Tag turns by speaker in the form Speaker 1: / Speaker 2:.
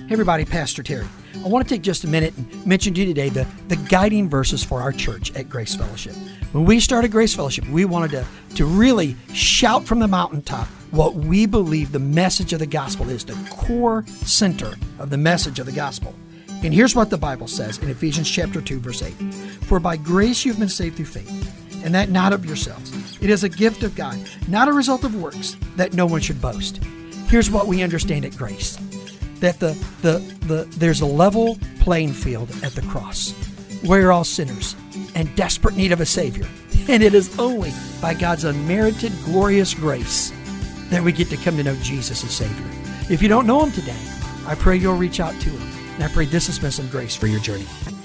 Speaker 1: Hey everybody, Pastor Terry. I want to take just a minute and mention to you today the guiding verses for our church at Grace Fellowship. When we started Grace Fellowship, we wanted to really shout from the mountaintop what we believe the message of the gospel is, the core center of the message of the gospel. And here's what the Bible says in Ephesians chapter 2, verse 8. For by grace you've been saved through faith, and that not of yourselves. It is a gift of God, not a result of works, that no one should boast. Here's what we understand at Grace. That there's a level playing field at the cross. We're all sinners and desperate need of a Savior. And it is only by God's unmerited, glorious grace that we get to come to know Jesus as Savior. If you don't know Him today, I pray you'll reach out to Him. And I pray this has been some grace for your journey.